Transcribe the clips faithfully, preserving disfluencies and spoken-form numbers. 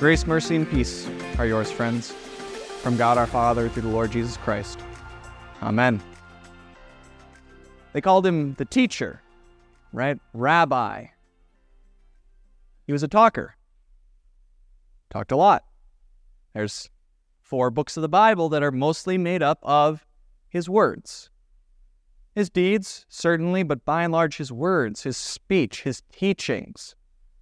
Grace, mercy, and peace are yours, friends, from God our Father through the Lord Jesus Christ. Amen. They called him the teacher, right? Rabbi. He was a talker. Talked a lot. There's four books of the Bible that are mostly made up of his words. His deeds, certainly, but by and large his words, his speech, his teachings.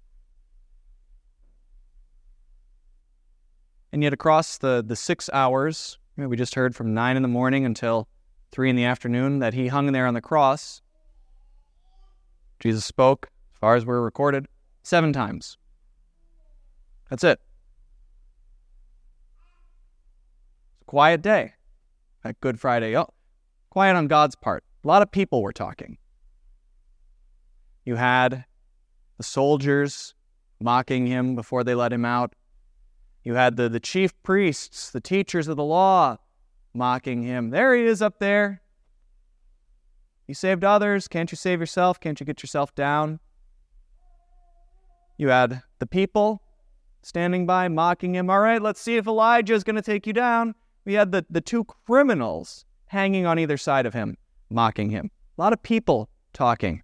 And yet across the, the six hours, you know, we just heard from nine in the morning until three in the afternoon that he hung there on the cross, Jesus spoke, as far as we're recorded, seven times. That's it. It's a quiet day at Good Friday. Oh, quiet on God's part. A lot of people were talking. You had the soldiers mocking him before they let him out. You had the, the chief priests, the teachers of the law, mocking him. There he is up there. You saved others. Can't you save yourself? Can't you get yourself down? You had the people standing by, mocking him. All right, let's see if Elijah is going to take you down. We had the, the two criminals hanging on either side of him, mocking him. A lot of people talking.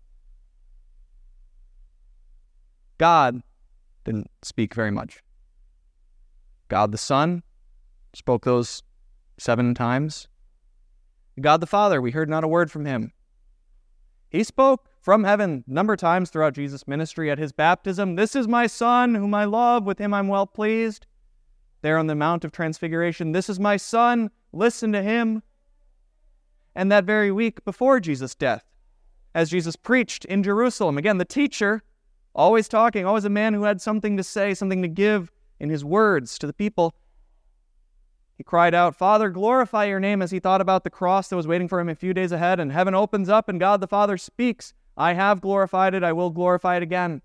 God didn't speak very much. God the Son spoke those seven times. God the Father, we heard not a word from him. He spoke from heaven a number of times throughout Jesus' ministry. At his baptism, "This is my Son, whom I love, with him I'm well pleased." There on the Mount of Transfiguration, "This is my Son, listen to him." And that very week before Jesus' death, as Jesus preached in Jerusalem, again, the teacher, always talking, always a man who had something to say, something to give in his words to the people. He cried out, "Father, glorify your name," as he thought about the cross that was waiting for him a few days ahead, and heaven opens up and God the Father speaks, "I have glorified it, I will glorify it again."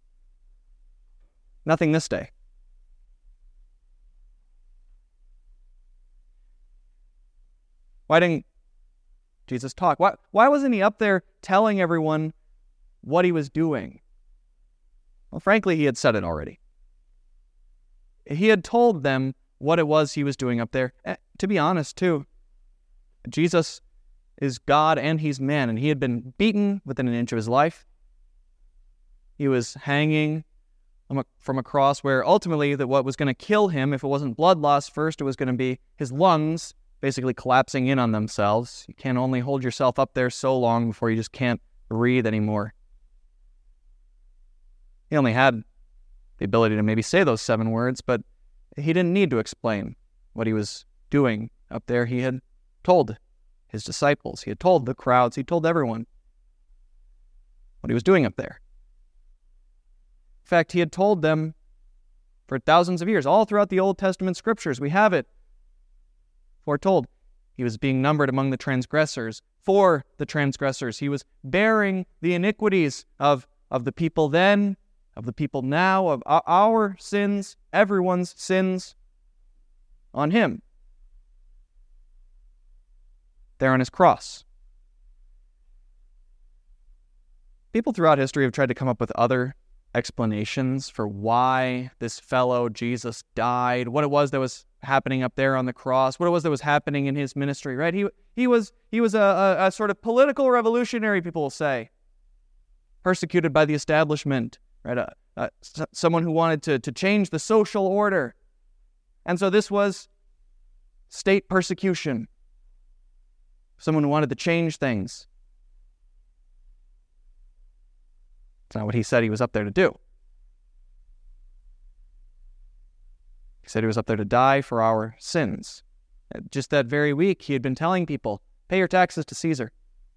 Nothing this day. Why didn't Jesus talk? Why, why wasn't he up there telling everyone what he was doing? Well, frankly, he had said it already. He had told them what it was he was doing up there. Eh, to be honest, too, Jesus is God and he's man, and he had been beaten within an inch of his life. He was hanging from a cross where ultimately that what was going to kill him, if it wasn't blood loss first, it was going to be his lungs basically collapsing in on themselves. You can only hold yourself up there so long before you just can't breathe anymore. He only had the ability to maybe say those seven words, but he didn't need to explain what he was doing up there. He had told his disciples, he had told the crowds, he told everyone what he was doing up there. In fact, he had told them for thousands of years, all throughout the Old Testament scriptures. We have it foretold. He was being numbered among the transgressors, for the transgressors. He was bearing the iniquities of, of the people then, of the people now, of our sins, everyone's sins, on him. There on his cross. People throughout history have tried to come up with other explanations for why this fellow Jesus died, what it was that was happening up there on the cross, what it was that was happening in his ministry, right? He he was he was a, a, a sort of political revolutionary, people will say, persecuted by the establishment, right? Uh, uh, s- someone who wanted to, to change the social order. And so this was state persecution. Someone who wanted to change things. It's not what he said he was up there to do. He said he was up there to die for our sins. Just that very week, he had been telling people, pay your taxes to Caesar.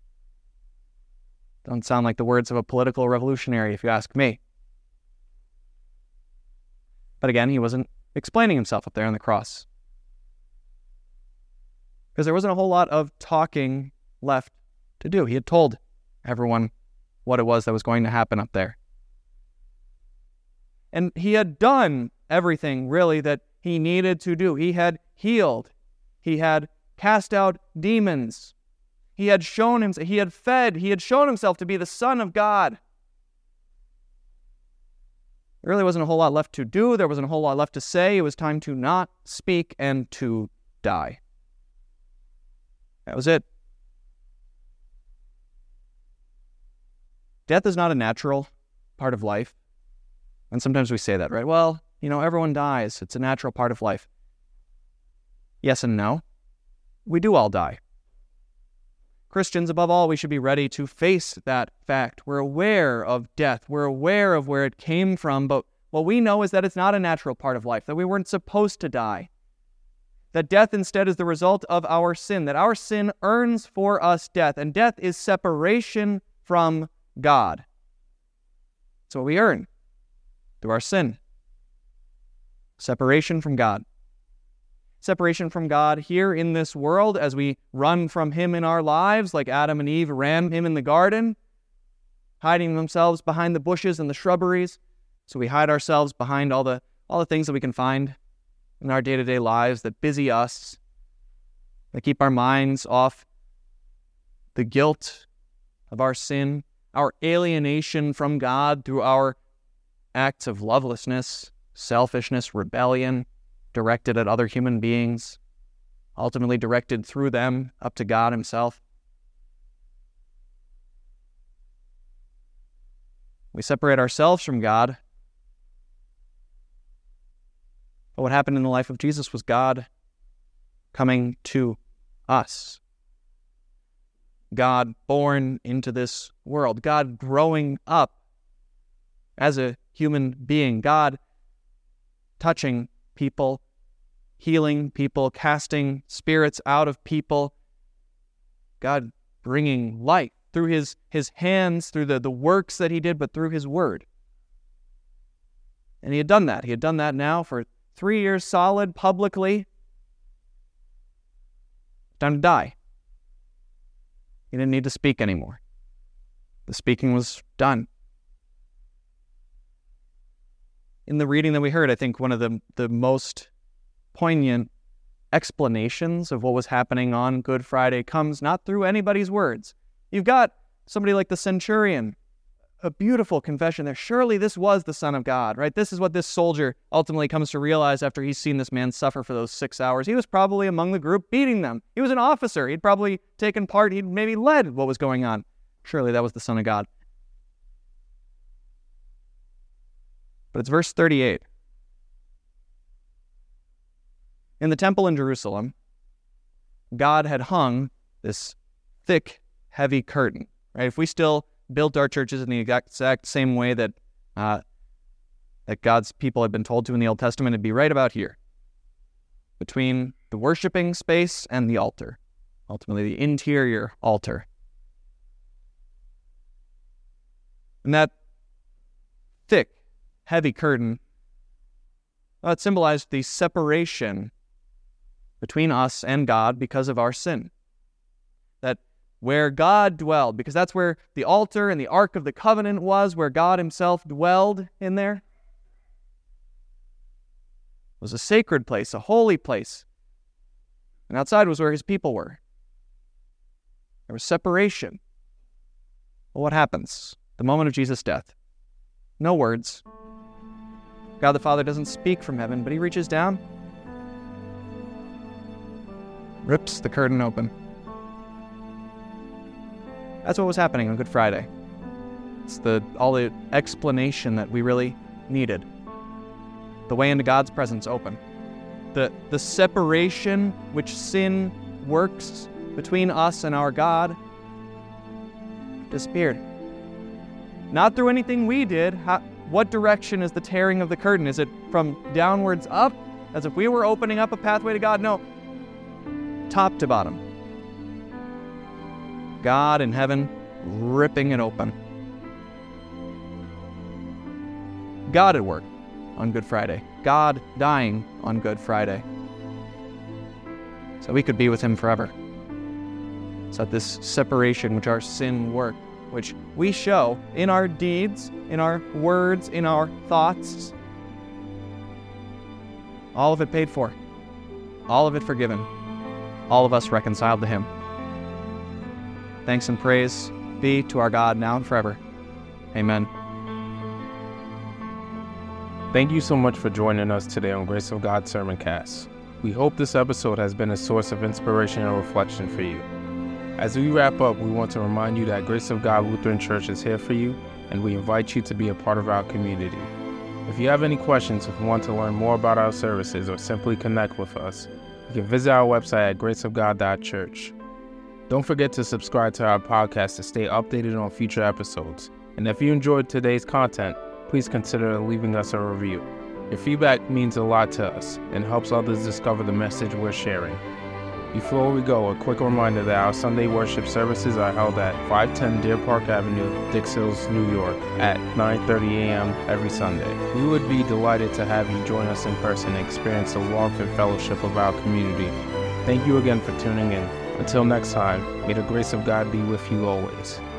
Don't sound like the words of a political revolutionary, if you ask me. But again, he wasn't explaining himself up there on the cross. Because there wasn't a whole lot of talking left to do. He had told everyone what it was that was going to happen up there. And he had done everything, really, that he needed to do. He had healed. He had cast out demons. He had shown himself, he had fed, he had shown himself to be the Son of God. There really wasn't a whole lot left to do. There wasn't a whole lot left to say. It was time to not speak and to die. That was it. Death is not a natural part of life. And sometimes we say that, right? Well, you know, everyone dies. It's a natural part of life. Yes and no. We do all die. Christians, above all, we should be ready to face that fact. We're aware of death. We're aware of where it came from, but what we know is that it's not a natural part of life, that we weren't supposed to die. That death instead is the result of our sin, that our sin earns for us death, and death is separation from God. That's what we earn through our sin. Separation from God. Separation from God here in this world as we run from Him in our lives, like Adam and Eve ran Him in the garden, hiding themselves behind the bushes and the shrubberies. So we hide ourselves behind all the all the things that we can find in our day-to-day lives that busy us, that keep our minds off the guilt of our sin, our alienation from God through our acts of lovelessness, selfishness, rebellion, directed at other human beings, ultimately directed through them up to God Himself. We separate ourselves from God. But what happened in the life of Jesus was God coming to us. God born into this world. God growing up as a human being. God touching people, healing people, casting spirits out of people. God bringing light through his, his hands, through the, the works that He did, but through His word. And He had done that. He had done that now for three years solid, publicly. Time to die. He didn't need to speak anymore. The speaking was done. In the reading that we heard, I think one of the, the most poignant explanations of what was happening on Good Friday comes not through anybody's words. You've got somebody like the centurion, a beautiful confession there. Surely this was the Son of God, right? This is what this soldier ultimately comes to realize after he's seen this man suffer for those six hours. He was probably among the group beating them. He was an officer. He'd probably taken part. He'd maybe led what was going on. Surely that was the Son of God. But it's verse thirty-eight. In the temple in Jerusalem, God had hung this thick, heavy curtain. Right? If we still built our churches in the exact same way that uh, that God's people had been told to in the Old Testament, it'd be right about here, between the worshiping space and the altar, ultimately the interior altar. And that thick, heavy curtain, well, it symbolized the separation between us and God because of our sin. That where God dwelled, because that's where the altar and the Ark of the Covenant was, where God Himself dwelled in there, was a sacred place, a holy place. And outside was where His people were. There was separation. Well, what happens? The moment of Jesus' death. No words. God the Father doesn't speak from heaven, but He reaches down, rips the curtain open. That's what was happening on Good Friday. It's the all the explanation that we really needed. The way into God's presence open. The, the separation which sin works between us and our God disappeared. Not through anything we did. How, what direction is the tearing of the curtain? Is it from downwards up, as if we were opening up a pathway to God? No. Top to bottom. God in heaven ripping it open. God at work on Good Friday. God dying on Good Friday. So we could be with Him forever. So that this separation which our sin worked, which we show in our deeds, in our words, in our thoughts, all of it paid for. All of it forgiven. All of us reconciled to Him. Thanks and praise be to our God now and forever. Amen. Thank you so much for joining us today on Grace of God Sermoncast. We hope this episode has been a source of inspiration and reflection for you. As we wrap up, we want to remind you that Grace of God Lutheran Church is here for you, and we invite you to be a part of our community. If you have any questions or want to learn more about our services or simply connect with us, you can visit our website at grace of god dot church. Don't forget to subscribe to our podcast to stay updated on future episodes. And if you enjoyed today's content, please consider leaving us a review. Your feedback means a lot to us and helps others discover the message we're sharing. Before we go, a quick reminder that our Sunday worship services are held at five ten Deer Park Avenue, Dix Hills, New York at nine thirty a.m. every Sunday. We would be delighted to have you join us in person and experience the warmth and fellowship of our community. Thank you again for tuning in. Until next time, may the grace of God be with you always.